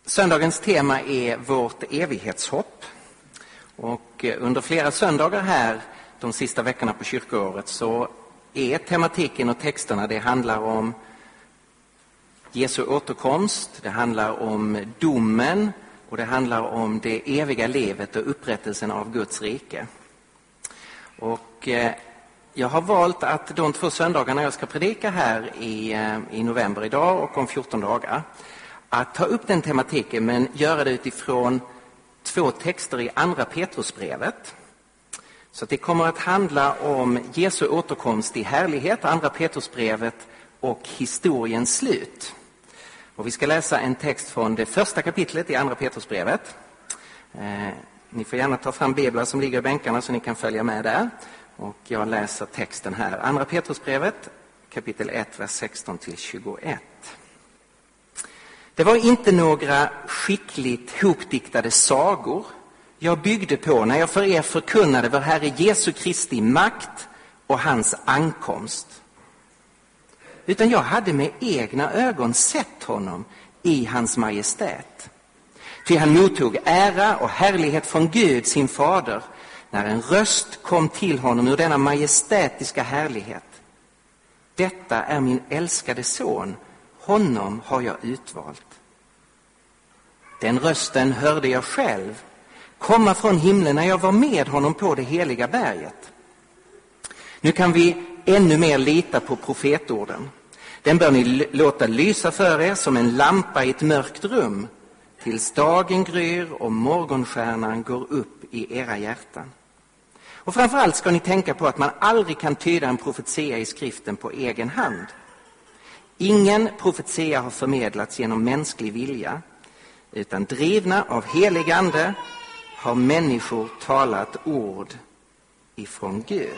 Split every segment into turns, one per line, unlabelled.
Söndagens tema är vårt evighetshopp. Och under flera söndagar här de sista veckorna på kyrkoåret så är tematiken och texterna, det handlar om Jesu återkomst, det handlar om domen och det handlar om det eviga livet och upprättelsen av Guds rike. Och jag har valt att de 2 söndagarna jag ska predika här i november idag och om 14 dagar att ta upp den tematiken, men göra det utifrån 2 texter i andra Petrusbrevet. Så att det kommer att handla om Jesu återkomst i härlighet, andra Petrusbrevet och historiens slut. Och vi ska läsa en text från det första kapitlet i andra Petrusbrevet. Ni får gärna ta fram biblar som ligger i bänkarna så ni kan följa med där. Och jag läser texten här. Andra Petrusbrevet, kapitel 1, vers 16-21. Det var inte några skickligt hopdiktade sagor jag byggde på när jag för er förkunnade vår Herre Jesu Kristi makt och hans ankomst. Utan jag hade med egna ögon sett honom i hans majestät. Ty han mottog ära och härlighet från Gud sin fader när en röst kom till honom ur denna majestätiska härlighet. Detta är min älskade son, honom har jag utvalt. Den rösten hörde jag själv komma från himlen när jag var med honom på det heliga berget. Nu kan vi ännu mer lita på profetorden. Den bör ni låta lysa för er som en lampa i ett mörkt rum tills dagen gryr och morgonstjärnan går upp i era hjärtan. Och framförallt ska ni tänka på att man aldrig kan tyda en profetia i skriften på egen hand. Ingen profetia har förmedlats genom mänsklig vilja, utan drivna av helig ande har människor talat ord ifrån Gud.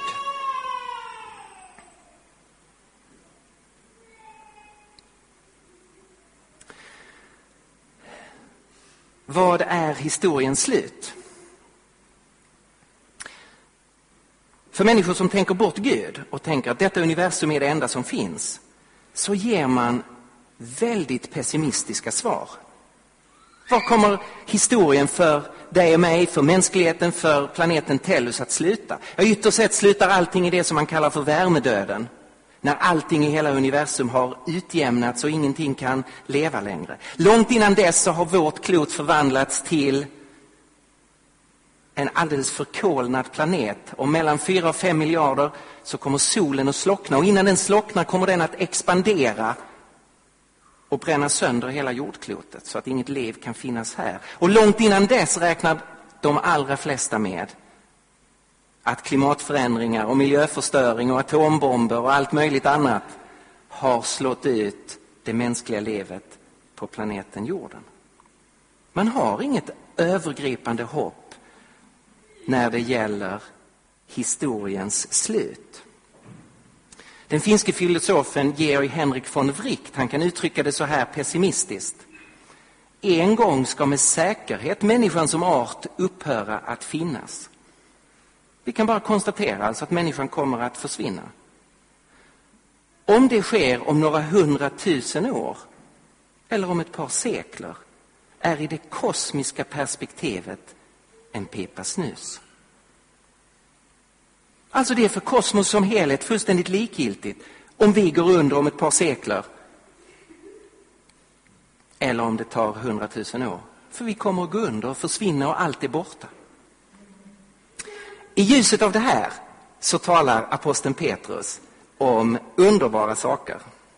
Vad är historiens slut? För människor som tänker bort Gud och tänker att detta universum är det enda som finns, så ger man väldigt pessimistiska svar. Var kommer historien för dig och mig, för mänskligheten, för planeten Tellus att sluta? Ja, ytterst sett slutar allting i det som man kallar för värmedöden. När allting i hela universum har utjämnats och ingenting kan leva längre. Långt innan dess så har vårt klot förvandlats till en alldeles förkolnad planet. Och mellan 4 och 5 miljarder så kommer solen att slockna. Och innan den slocknar kommer den att expandera och bränna sönder hela jordklotet så att inget liv kan finnas här. Och långt innan dess räknar de allra flesta med att klimatförändringar och miljöförstöring och atombomber och allt möjligt annat har slått ut det mänskliga livet på planeten jorden. Man har inget övergripande hopp när det gäller historiens slut. Den finske filosofen Georg Henrik von Wright, han kan uttrycka det så här pessimistiskt. En gång ska med säkerhet människan som art upphöra att finnas. Vi kan bara konstatera alltså att människan kommer att försvinna. Om det sker om några 100 000 år eller om ett par sekler är i det kosmiska perspektivet en pipa snus. Alltså det är för kosmos som helhet fullständigt likgiltigt om vi går under om ett par sekler eller om det tar 100 000 år. För vi kommer att gå under och försvinna och allt är borta. I ljuset av det här så talar aposteln Petrus om underbara saker.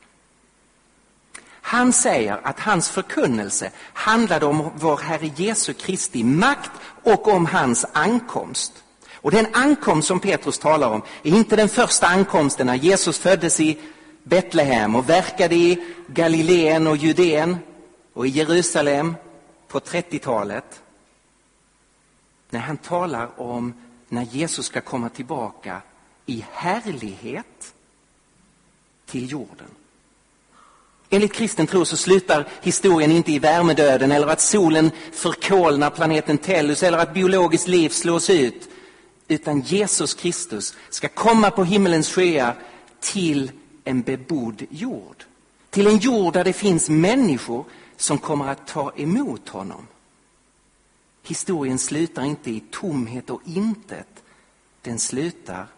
Han säger att hans förkunnelse handlade om vår Herre Jesu Kristi makt och om hans ankomst. Och den ankomst som Petrus talar om är inte den första ankomsten när Jesus föddes i Betlehem och verkade i Galileen och Judeen och i Jerusalem på 30-talet. När han talar om när Jesus ska komma tillbaka i härlighet till jorden. Enligt kristen tro så slutar historien inte i värmedöden eller att solen förkolnar planeten Tellus eller att biologiskt liv slås ut. Utan Jesus Kristus ska komma på himmelens sjöar till en bebodd jord. Till en jord där det finns människor som kommer att ta emot honom. Historien slutar inte i tomhet och intet. Den slutar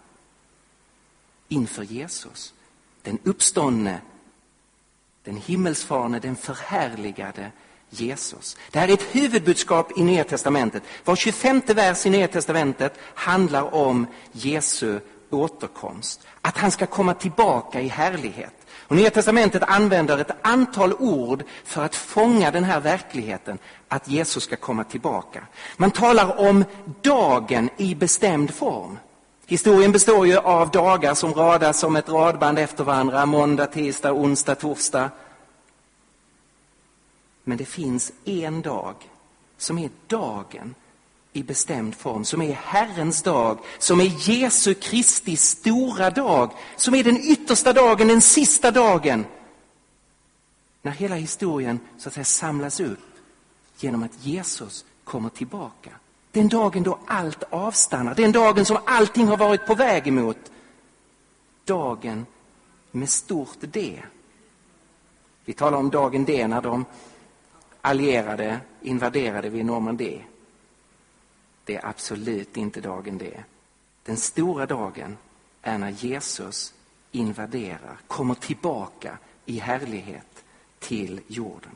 inför Jesus. Den uppståndne, den himmelsfarne, den förhärligade Jesus. Det här är ett huvudbudskap i Nya testamentet. Var 25:e vers i Nya testamentet handlar om Jesu återkomst. Att han ska komma tillbaka i härlighet. Och Nya testamentet använder ett antal ord för att fånga den här verkligheten. Att Jesus ska komma tillbaka. Man talar om dagen i bestämd form. Historien består ju av dagar som radas som ett radband efter varandra. Måndag, tisdag, onsdag, torsdag. Men det finns en dag som är dagen i bestämd form. Som är Herrens dag. Som är Jesu Kristi stora dag. Som är den yttersta dagen, den sista dagen. När hela historien så att säga samlas upp genom att Jesus kommer tillbaka. Den dagen då allt avstannar. Den dagen som allting har varit på väg emot. Dagen med stort D. Vi talar om dagen D när de allierade invaderade vid Normandie. Det är absolut inte dagen D. Den stora dagen är när Jesus invaderar, kommer tillbaka i härlighet till jorden.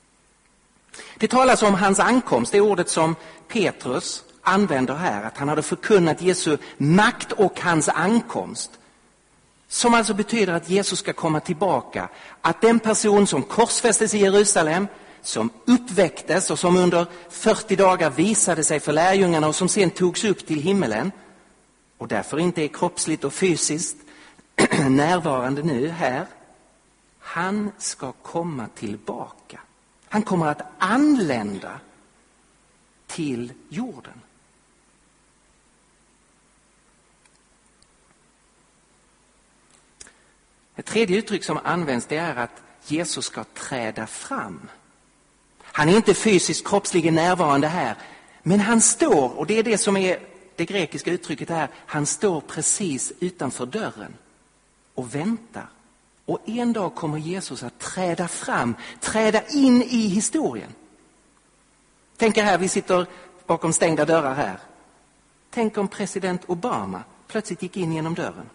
Det talas om hans ankomst, det ordet som Petrus använder här, att han hade förkunnat Jesu makt och hans ankomst. Som alltså betyder att Jesus ska komma tillbaka. Att den person som korsfästes i Jerusalem, som uppväcktes och som under 40 dagar visade sig för lärjungarna och som sen togs upp till himmelen och därför inte är kroppsligt och fysiskt närvarande nu här. Han ska komma tillbaka. Han kommer att anlända till jorden. Ett tredje uttryck som används det är att Jesus ska träda fram. Han är inte fysiskt kroppsligen närvarande här, men han står, och det är det som är det grekiska uttrycket här, han står precis utanför dörren och väntar. Och en dag kommer Jesus att träda fram, träda in i historien. Tänk er här, vi sitter bakom stängda dörrar här. Tänk om president Obama plötsligt gick in genom dörren.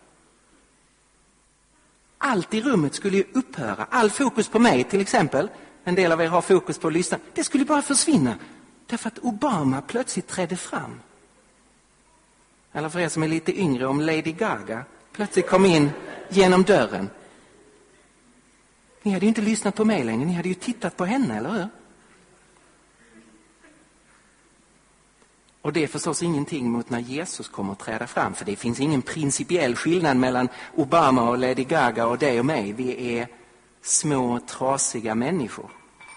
Allt i rummet skulle ju upphöra. All fokus på mig till exempel, en del av er har fokus på att lyssna. Det skulle bara försvinna därför att Obama plötsligt trädde fram. Eller för er som är lite yngre, om Lady Gaga plötsligt kom in genom dörren. Ni hade ju inte lyssnat på mig längre, ni hade ju tittat på henne, eller hur? Och det är förstås ingenting mot när Jesus kommer att träda fram. För det finns ingen principiell skillnad mellan Obama och Lady Gaga och dig och mig. Vi är små, trasiga människor.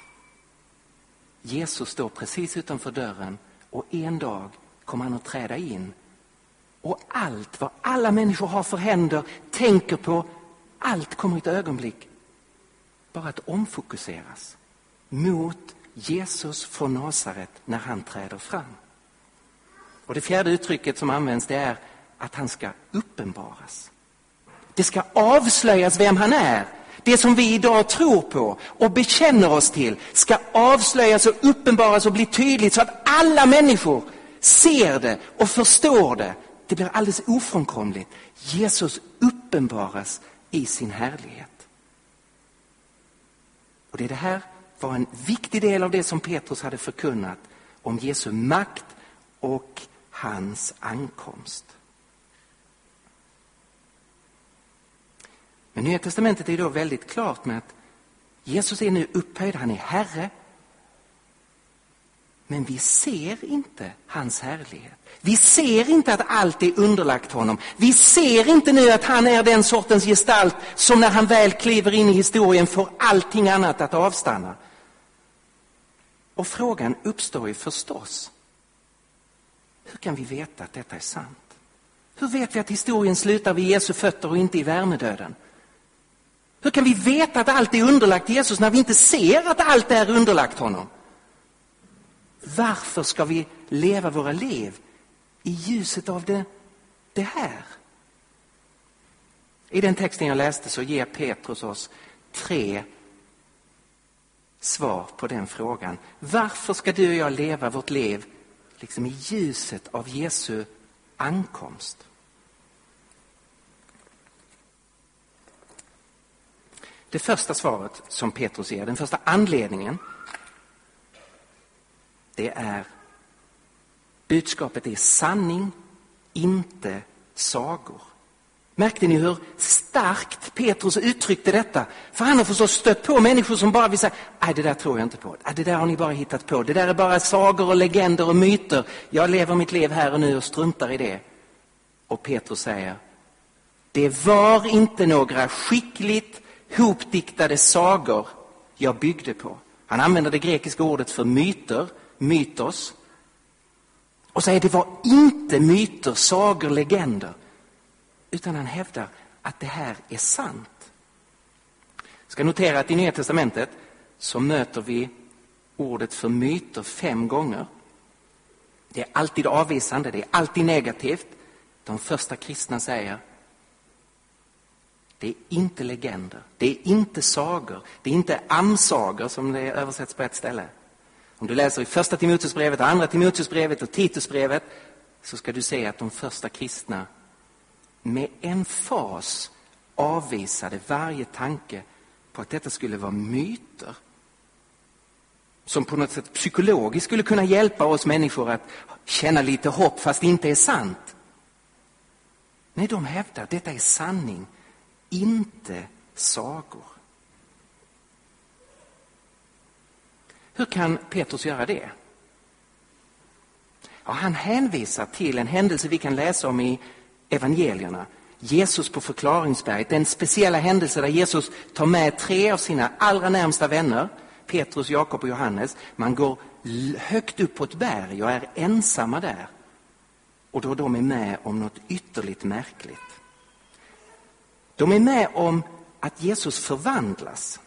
Jesus står precis utanför dörren och en dag kommer han att träda in. Och allt vad alla människor har för händer, tänker på, allt kommer i ett ögonblick bara att omfokuseras mot Jesus från Nasaret när han träder fram. Och det fjärde uttrycket som används det är att han ska uppenbaras. Det ska avslöjas vem han är. Det som vi idag tror på och bekänner oss till ska avslöjas och uppenbaras och bli tydligt så att alla människor ser det och förstår det. Det blir alldeles ofrånkomligt. Jesus uppenbaras i sin härlighet. Och det här var en viktig del av det som Petrus hade förkunnat om Jesu makt och hans ankomst. Men Nya testamentet är då väldigt klart med att Jesus är nu upphöjd, han är Herre. Men vi ser inte hans härlighet. Vi ser inte att allt är underlagt honom. Vi ser inte nu att han är den sortens gestalt som när han väl kliver in i historien får allting annat att avstanna. Och frågan uppstår ju förstås. Hur kan vi veta att detta är sant? Hur vet vi att historien slutar vid Jesu fötter och inte i värmedöden? Hur kan vi veta att allt är underlagt Jesus när vi inte ser att allt är underlagt honom? Varför ska vi leva våra liv i ljuset av det här? I den texten jag läste så ger Petrus oss 3 svar på den frågan. Varför ska du och jag leva vårt liv liksom i ljuset av Jesu ankomst? Det första svaret som Petrus ger, den första anledningen, det är budskapet är sanning, inte sagor. Märkte ni hur starkt Petrus uttryckte detta? För han har förstås stött på människor som bara vill säga, nej, det där tror jag inte på. Det där har ni bara hittat på. Det där är bara sagor och legender och myter. Jag lever mitt liv här och nu och struntar i det. Och Petrus säger, det var inte några skickligt hopdiktade sagor jag byggde på. Han använder det grekiska ordet för myter, mytos. Och säger, det var inte myter, sagor, legender. Utan han hävdar att det här är sant. Jag ska notera att i Nya testamentet så möter vi ordet för myter 5 gånger. Det är alltid avvisande, det är alltid negativt. De första kristna säger, det är inte legender, det är inte sagor, det är inte amsagor som det översätts på ett ställe. Om du läser i första Timoteusbrevet, andra Timoteusbrevet och Titusbrevet så ska du se att de första kristna med emfas avvisade varje tanke på att detta skulle vara myter som på något sätt psykologiskt skulle kunna hjälpa oss människor att känna lite hopp fast det inte är sant. Nej, de hävdar att detta är sanning, inte sagor. Hur kan Petrus göra det? Ja, han hänvisar till en händelse vi kan läsa om i evangelierna. Jesus på förklaringsberget, den speciella händelse där Jesus tar med 3 av sina allra närmsta vänner, Petrus, Jakob och Johannes. Man går högt upp på ett berg och är ensamma där. Och då de är med om något ytterligt märkligt. De är med om att Jesus förvandlas.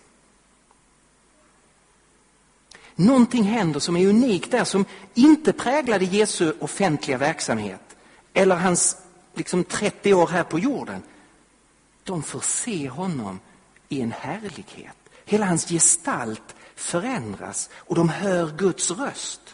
Någonting händer som är unikt där, som inte präglade Jesu offentliga verksamhet eller hans 30 år här på jorden. De får se honom i en härlighet. Hela hans gestalt förändras och de hör Guds röst.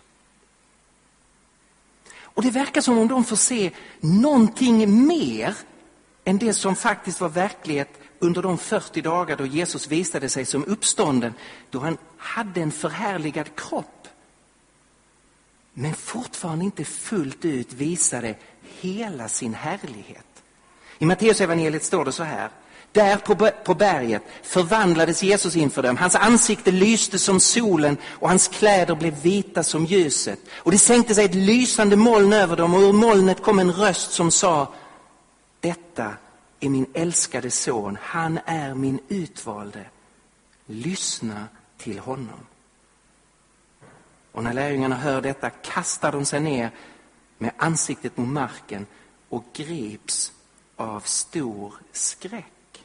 Och det verkar som om de får se någonting mer än det som faktiskt var verklighet under de 40 dagar då Jesus visade sig som uppstånden, då han hade en förhärligad kropp men fortfarande inte fullt ut visade hela sin härlighet. I Matteusevangeliet står det så här: där på berget förvandlades Jesus inför dem. Hans ansikte lyste som solen och hans kläder blev vita som ljuset. Och det sänkte sig ett lysande moln över dem och ur molnet kom en röst som sa: detta är min älskade son, han är min utvalde. Lyssna till honom. Och när lärjungarna hör detta kastar de sig ner med ansiktet mot marken och grips av stor skräck.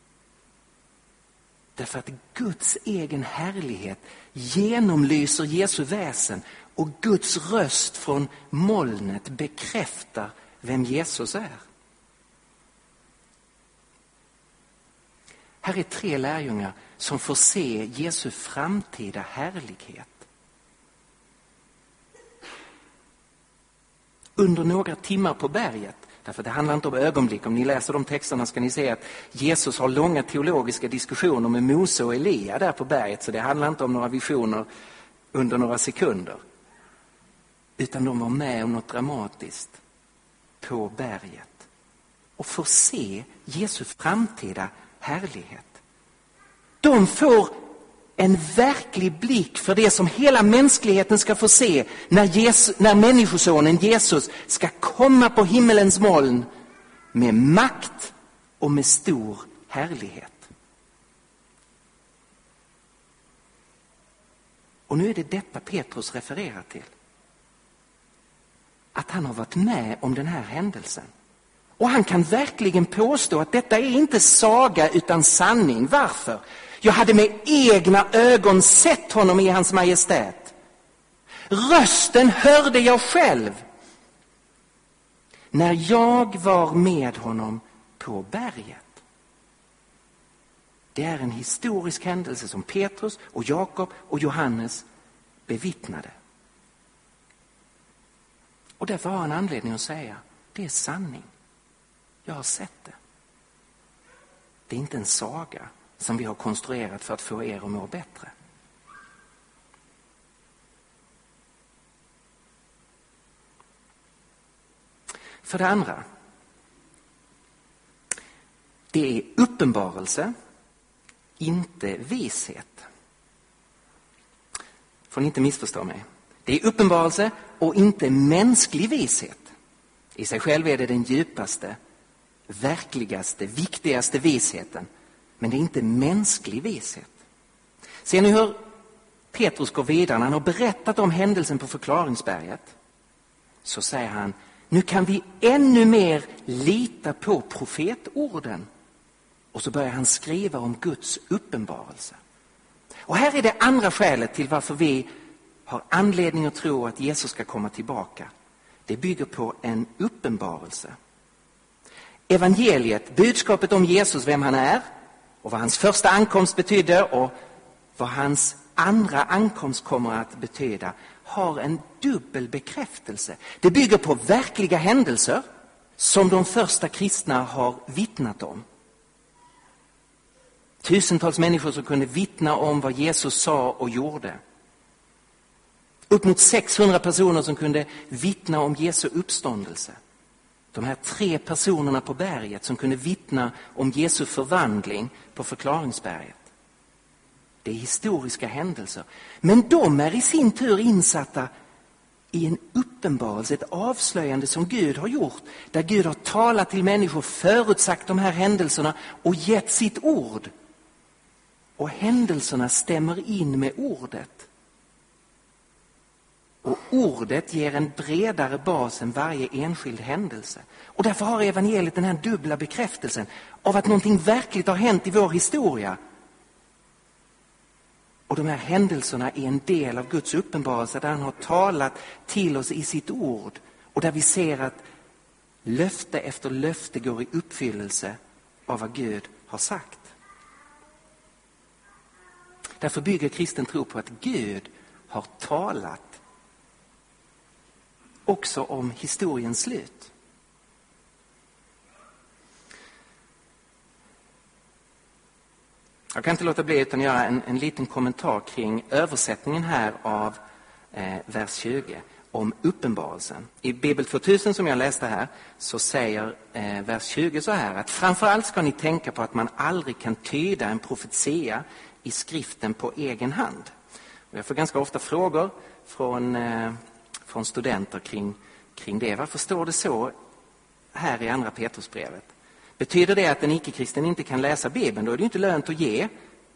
Därför att Guds egen härlighet genomlyser Jesu väsen och Guds röst från molnet bekräftar vem Jesus är. Här är 3 lärjungar som får se Jesu framtida härlighet. Under några timmar på berget. Därför det handlar inte om ögonblick. Om ni läser de texterna ska ni se att Jesus har långa teologiska diskussioner med Mose och Elia där på berget. Så det handlar inte om några visioner under några sekunder. Utan de var med om något dramatiskt på berget. Och får se Jesu framtida härlighet. De får en verklig blick för det som hela mänskligheten ska få se när människosonen Jesus ska komma på himmelens moln med makt och med stor härlighet. Och nu är det detta Petrus refererar till. Att han har varit med om den här händelsen. Och han kan verkligen påstå att detta är inte saga utan sanning. Varför? Jag hade med egna ögon sett honom i hans majestät. Rösten hörde jag själv när jag var med honom på berget. Det är en historisk händelse som Petrus och Jakob och Johannes bevittnade. Och därför har han anledning att säga, det är sanning. Jag har sett det. Det är inte en saga som vi har konstruerat för att få er att må bättre. För det andra, det är uppenbarelse, inte vishet. Får ni inte missförstå mig. Det är uppenbarelse och inte mänsklig vishet. I sig själv är det den djupaste, verkligaste, viktigaste visheten. Men det är inte mänsklig vishet. Ser ni hur Petrus går vidare? Han har berättat om händelsen på förklaringsberget. Så säger han, nu kan vi ännu mer lita på profetorden. Och så börjar han skriva om Guds uppenbarelse. Och här är det andra skälet till varför vi har anledning att tro att Jesus ska komma tillbaka. Det bygger på en uppenbarelse. Evangeliet, budskapet om Jesus, vem han är och vad hans första ankomst betydde och vad hans andra ankomst kommer att betyda, har en dubbel bekräftelse. Det bygger på verkliga händelser som de första kristna har vittnat om. Tusentals människor som kunde vittna om vad Jesus sa och gjorde. Upp mot 600 personer som kunde vittna om Jesu uppståndelse. De här 3 personerna på berget som kunde vittna om Jesu förvandling på förklaringsberget. Det är historiska händelser. Men de är i sin tur insatta i en uppenbarelse, ett avslöjande som Gud har gjort. Där Gud har talat till människor, förutsagt de här händelserna och gett sitt ord. Och händelserna stämmer in med ordet. Och ordet ger en bredare bas än varje enskild händelse. Och därför har evangeliet den här dubbla bekräftelsen av att någonting verkligt har hänt i vår historia. Och de här händelserna är en del av Guds uppenbarelse där han har talat till oss i sitt ord. Och där vi ser att löfte efter löfte går i uppfyllelse av vad Gud har sagt. Därför bygger kristen tro på att Gud har talat också om historiens slut. Jag kan inte låta bli utan göra en liten kommentar kring översättningen här av vers 20 om uppenbarelsen. I Bibel 2000 som jag läste här så säger vers 20 så här att framförallt ska ni tänka på att man aldrig kan tyda en profetia i skriften på egen hand. Och jag får ganska ofta frågor från studenter kring det. Varför står det så här i andra Petrusbrevet? Betyder det att en icke-kristen inte kan läsa Bibeln? Då är det inte lönt att ge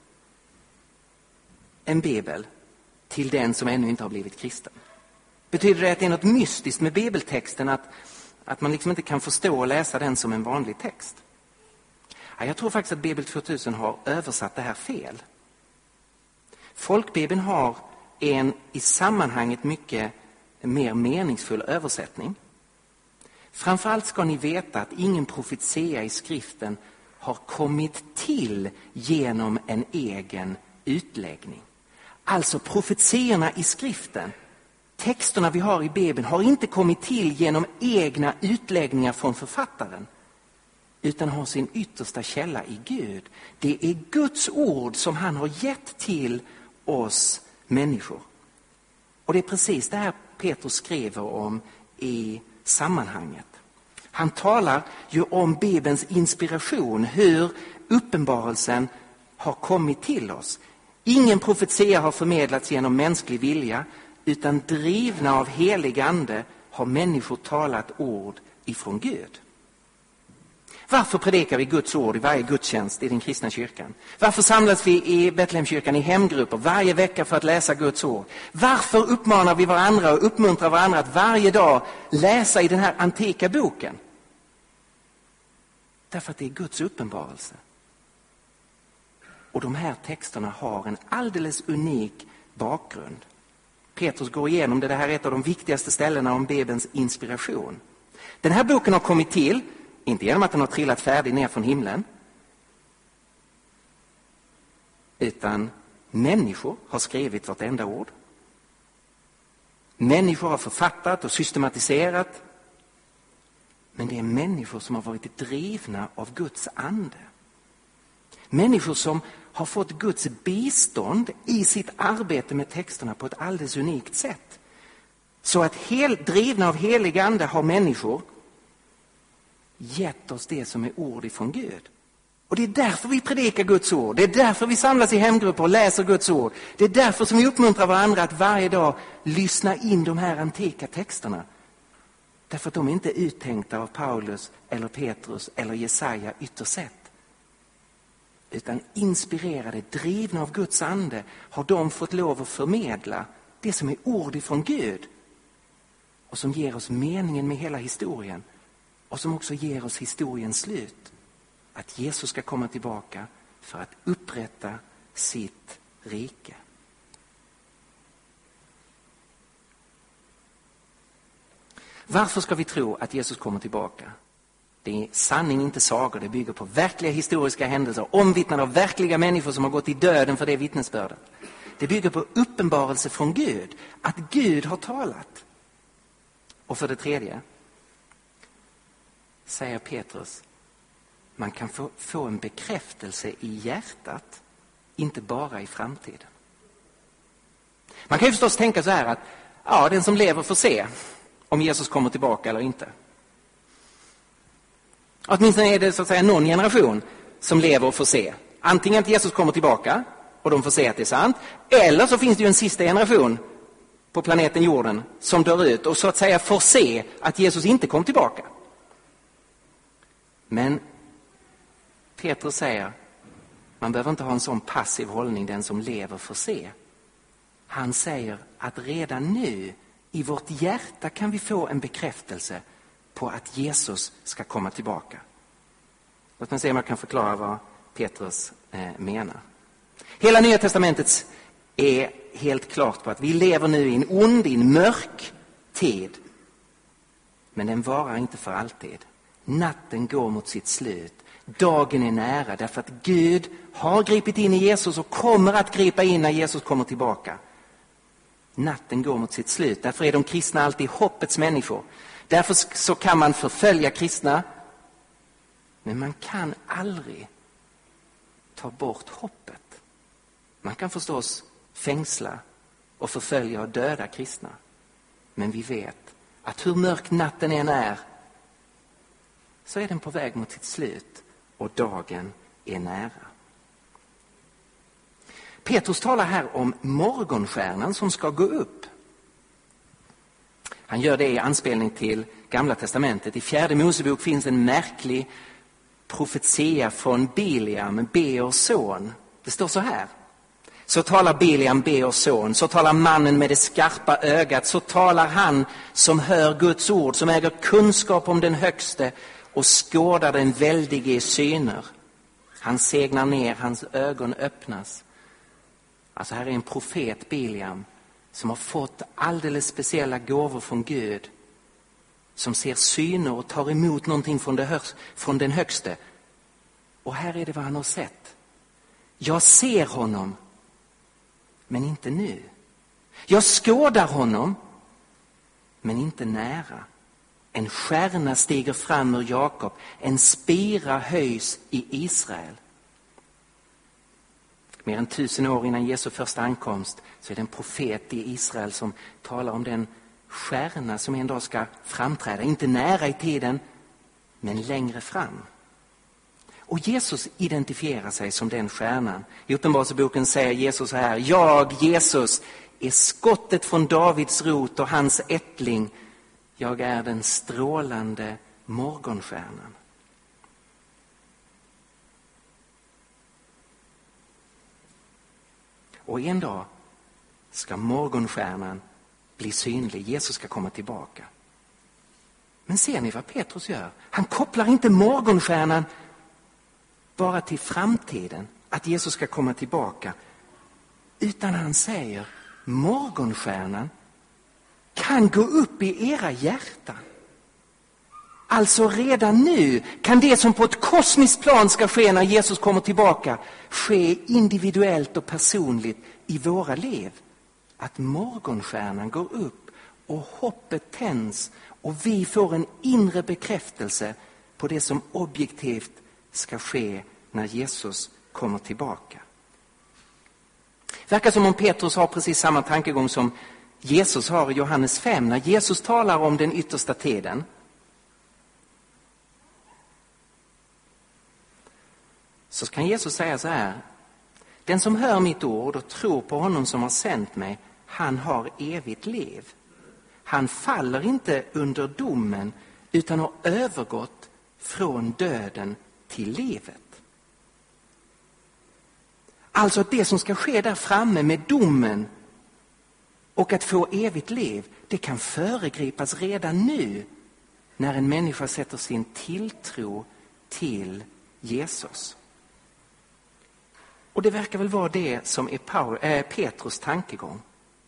en bibel till den som ännu inte har blivit kristen. Betyder det att det är något mystiskt med bibeltexten att man liksom inte kan förstå och läsa den som en vanlig text? Ja, jag tror faktiskt att Bibel 2000 har översatt det här fel. Folkbibeln har en i sammanhanget mycket mer meningsfull översättning. Framförallt ska ni veta att ingen profetia i skriften har kommit till genom en egen utläggning. Alltså profetierna i skriften, texterna vi har i Bibeln, har inte kommit till genom egna utläggningar från författaren, utan har sin yttersta källa i Gud. Det är Guds ord som han har gett till oss människor. Och det är precis det här Petrus skriver om i sammanhanget. Han talar ju om Bibelns inspiration, hur uppenbarelsen har kommit till oss. Ingen profetia har förmedlats genom mänsklig vilja, utan drivna av helig ande har människor talat ord ifrån Gud. Varför predikar vi Guds ord i varje gudstjänst i den kristna kyrkan? Varför samlas vi i Betlehemskyrkan i hemgrupper varje vecka för att läsa Guds ord? Varför uppmanar vi varandra och uppmuntrar varandra att varje dag läsa i den här antika boken? Därför att det är Guds uppenbarelse. Och de här texterna har en alldeles unik bakgrund. Petrus går igenom det här är ett av de viktigaste ställena om Bibelns inspiration. Den här boken har kommit till inte genom att den har trillat färdig ner från himlen. utan människor har skrivit vartenda ord. Människor har författat och systematiserat. Men det är människor som har varit drivna av Guds ande. Människor som har fått Guds bistånd i sitt arbete med texterna på ett alldeles unikt sätt. Så att drivna av helig ande har människor gett oss det som är ord ifrån Gud. Och det är därför vi predikar Guds ord. Det är därför vi samlas i hemgrupper och läser Guds ord. Det är därför som vi uppmuntrar varandra att varje dag lyssna in de här antika texterna. Därför att de är inte uttänkta av Paulus eller Petrus eller Jesaja ytterst sett. Utan inspirerade, drivna av Guds ande har de fått lov att förmedla det som är ord ifrån Gud. Och som ger oss meningen med hela historien. Och som också ger oss historiens slut. Att Jesus ska komma tillbaka för att upprätta sitt rike. Varför ska vi tro att Jesus kommer tillbaka? Det är sanning, inte sagor. Det bygger på verkliga historiska händelser. Omvittnade av verkliga människor som har gått i döden för det vittnesbördet. Det bygger på uppenbarelse från Gud. Att Gud har talat. Och för det tredje säger Petrus, man kan få en bekräftelse i hjärtat, inte bara i framtiden. Man kan ju förstås tänka så här att den som lever får se om Jesus kommer tillbaka eller inte. Åtminstone är det så att säga någon generation som lever och får se. Antingen att Jesus kommer tillbaka och de får se att det är sant. Eller så finns det ju en sista generation på planeten jorden som dör ut och så att säga får se att Jesus inte kom tillbaka. Men Petrus säger, man behöver inte ha en sån passiv hållning, den som lever får se. Han säger att redan nu i vårt hjärta kan vi få en bekräftelse på att Jesus ska komma tillbaka. Låt mig se om jag kan förklara vad Petrus menar. Hela Nya testamentet är helt klart på att vi lever nu i en ond, i en mörk tid. Men den varar inte för alltid. Natten går mot sitt slut. Dagen är nära därför att Gud har gripit in i Jesus och kommer att gripa in när Jesus kommer tillbaka. Natten går mot sitt slut. Därför är de kristna alltid hoppets människor. Därför så kan man förfölja kristna. Men man kan aldrig ta bort hoppet. Man kan förstås fängsla och förfölja och döda kristna. Men vi vet att hur mörk natten än är så är den på väg mot sitt slut och dagen är nära. Petrus talar här om morgonstjärnan som ska gå upp. Han gör det i anspelning till Gamla testamentet. I 4:e Mosebok finns en märklig profetia från Biliam, Beors son. Det står så här. Så talar Biliam, Beors son. Så talar mannen med det skarpa ögat. Så talar han som hör Guds ord, som äger kunskap om den högste och skådar den väldige i syner. Han segnar ner, hans ögon öppnas. Alltså här är en profet, Biliam, som har fått alldeles speciella gåvor från Gud. Som ser syner och tar emot någonting från den högste. Och här är det vad han har sett. Jag ser honom, men inte nu. Jag skådar honom, men inte nära. En stjärna stiger fram ur Jakob, en spira höjs i Israel. Mer än 1000 år innan Jesu första ankomst så är det en profet i Israel som talar om den stjärna som en dag ska framträda. Inte nära i tiden, men längre fram. Och Jesus identifierar sig som den stjärnan. I Uppenbarelseboken säger Jesus så här: jag, Jesus, är skottet från Davids rot och hans ättling. Jag är den strålande morgonstjärnan. Och en dag ska morgonstjärnan bli synlig. Jesus ska komma tillbaka. Men ser ni vad Petrus gör? Han kopplar inte morgonstjärnan bara till framtiden, att Jesus ska komma tillbaka. Utan han säger, morgonstjärnan kan gå upp i era hjärtan. Alltså redan nu kan det som på ett kosmiskt plan ska ske när Jesus kommer tillbaka ske individuellt och personligt i våra liv. Att morgonstjärnan går upp och hoppet tänds och vi får en inre bekräftelse på det som objektivt ska ske när Jesus kommer tillbaka. Det verkar som om Petrus har precis samma tankegång som Jesus har i Johannes 5 när Jesus talar om den yttersta tiden. Så kan Jesus säga så här: den som hör mitt ord och tror på honom som har sänt mig, han har evigt liv. Han faller inte under domen utan har övergått från döden till livet. Alltså att det som ska ske där framme med domen och att få evigt liv, det kan föregripas redan nu när en människa sätter sin tilltro till Jesus. Och det verkar väl vara det som är Petrus tankegång.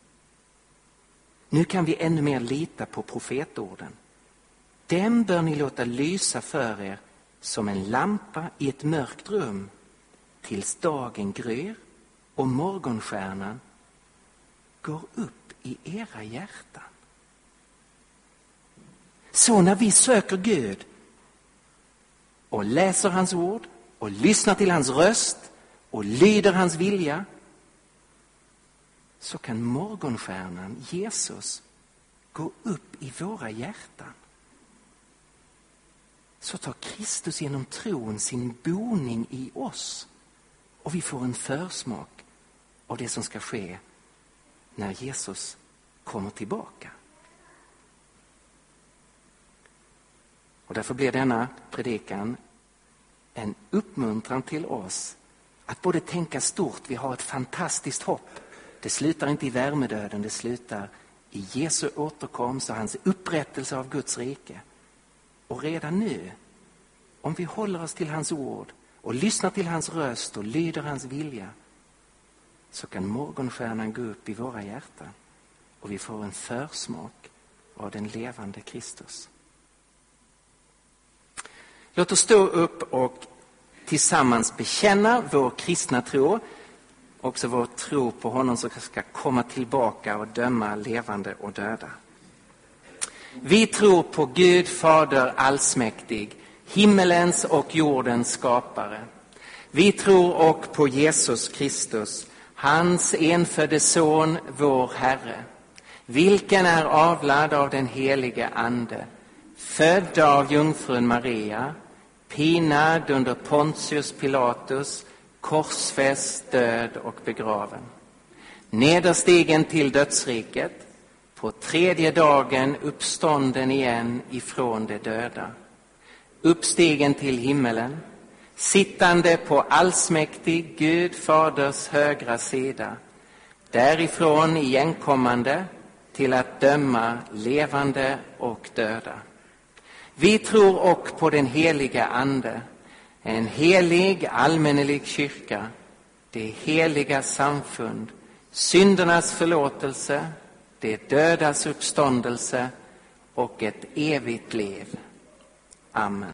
Nu kan vi ännu mer lita på profetorden. Den bör ni låta lysa för er som en lampa i ett mörkt rum tills dagen gryr och morgonstjärnan går upp i era hjärtan. Så när vi söker Gud och läser hans ord och lyssnar till hans röst och lyder hans vilja, så kan morgonstjärnan, Jesus, gå upp i våra hjärtan. Så tar Kristus genom tron sin boning i oss och vi får en försmak av det som ska ske när Jesus kommer tillbaka. Och därför blir denna predikan en uppmuntran till oss att både tänka stort, vi har ett fantastiskt hopp. Det slutar inte i värmedöden, det slutar i Jesu återkomst och hans upprättelse av Guds rike. Och redan nu, om vi håller oss till hans ord och lyssnar till hans röst och lyder hans vilja, så kan morgonstjärnan gå upp i våra hjärtan och vi får en försmak av den levande Kristus. Låt oss stå upp och tillsammans bekänna vår kristna tro, också vår tro på honom som ska komma tillbaka och döma levande och döda. Vi tror på Gud Fader allsmäktig, himmelens och jordens skapare. Vi tror och på Jesus Kristus, hans enfödde son, vår Herre, vilken är avlad av den helige Ande, född av jungfrun Maria, pinad under Pontius Pilatus, korsfäst, död och begraven. Nederstigen till dödsriket, på tredje dagen uppstånden igen ifrån de döda. Uppstigen till himmelen, sittande på allsmäktig Gud Faders högra sida, därifrån igenkommande till att döma levande och döda. Vi tror och på den heliga Ande, en helig allmännelig kyrka, det heliga samfund, syndernas förlåtelse, det dödas uppståndelse och ett evigt liv. Amen.